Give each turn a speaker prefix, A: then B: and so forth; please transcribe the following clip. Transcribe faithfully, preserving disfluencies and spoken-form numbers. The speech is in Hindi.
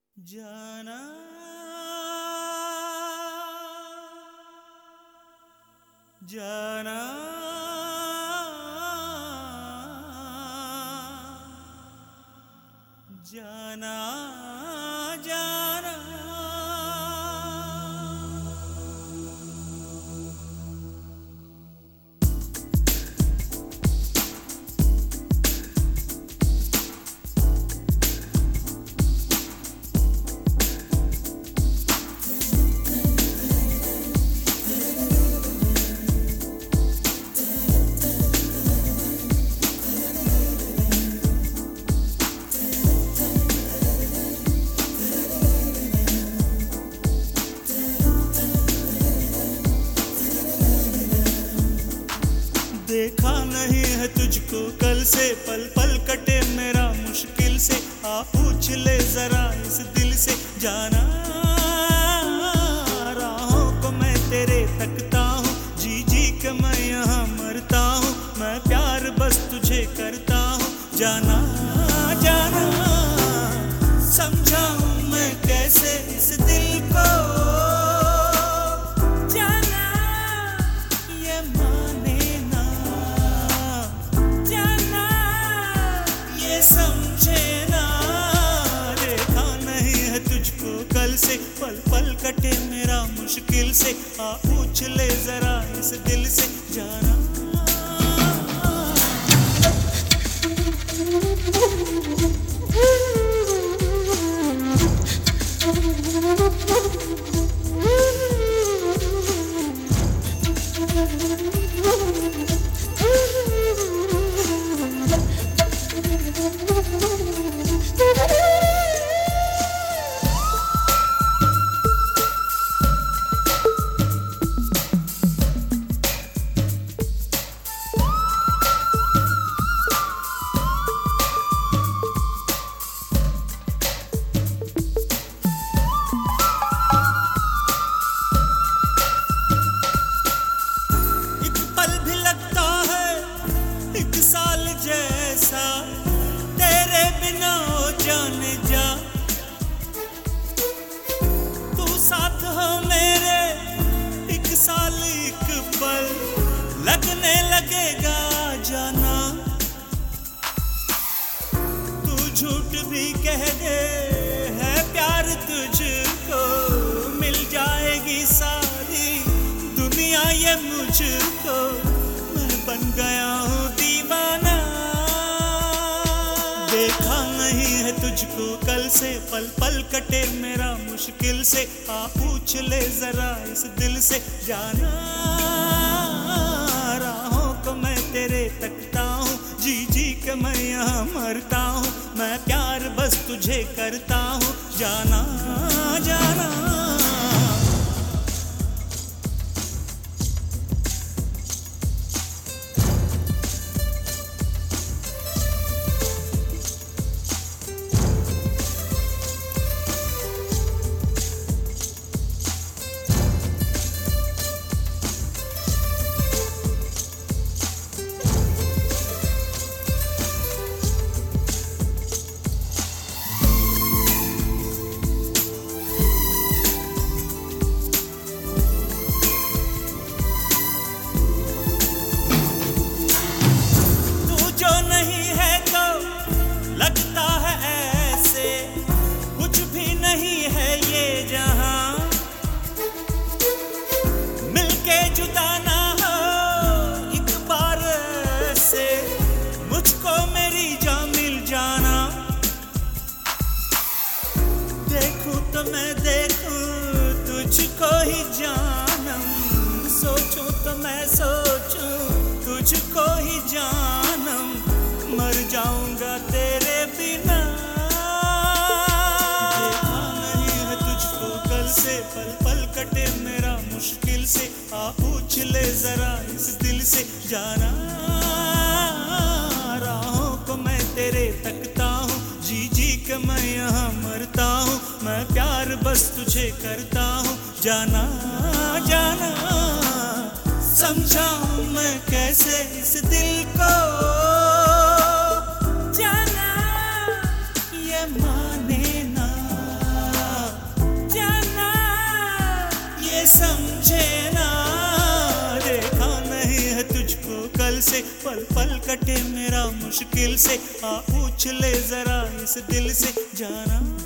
A: जाना जाना जाना जाना देखा नहीं है तुझको कल से, पल पल कटे मेरा मुश्किल से। आ पूछ ले जरा इस दिल से, जाना राहों को मैं तेरे तकता हूँ, जी जी के मैं यहाँ मरता हूँ। मैं प्यार बस तुझे करता हूँ, जाना जाना समझाऊँ मैं कैसे इस दिल को। समझे ना, देखा नहीं है तुझको कल से, पल पल कटे मेरा मुश्किल से। आ पूछ ले जरा इस दिल से, जाना जैसा तेरे बिना हो जाने जा। तू साथ हो मेरे एक साल एक पल, लगने लगेगा जाना। तू झूठ भी कह दे है प्यार तुझको, मिल जाएगी सारी दुनिया ये मुझको। मैं बन गया हूँ दीवाना, देखा नहीं है तुझको कल से, पल पल कटे मेरा मुश्किल से। आ पूछ ले जरा इस दिल से, जाना राहों को मैं तेरे तकता हूँ, जी जी के मैं यहाँ मरता हूँ। मैं प्यार बस तुझे करता हूँ, जाना जाना लगता है ऐसे कुछ भी नहीं है ये जहां। मिलके जुदा ना हो एक बार से, मुझको मेरी जान मिल जाना। देखूं तो मैं देखूं तुझको ही जानम, सोचूं तो मैं सोचूं तुझको ही जानम। मर जाऊंगा तेरे बिना, देखा नहीं है तुझको कल से, पल पल कटे मेरा मुश्किल से। आ पूछ ले जरा इस दिल से, जाना राहों को मैं तेरे तकता हूँ, जी जी के मैं यहाँ मरता हूँ। मैं प्यार बस तुझे करता हूँ, जाना जाना समझाऊँ मैं कैसे इस दिल को। जाना ये माने ना, से, पल पल कटे मेरा मुश्किल से। आ पूछ ले जरा इस दिल से जाना।